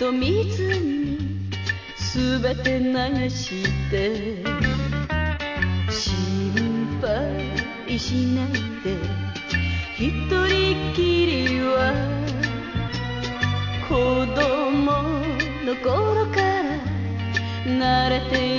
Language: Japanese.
と水にすべて流して心配しないで一人きりは子供の頃から慣れて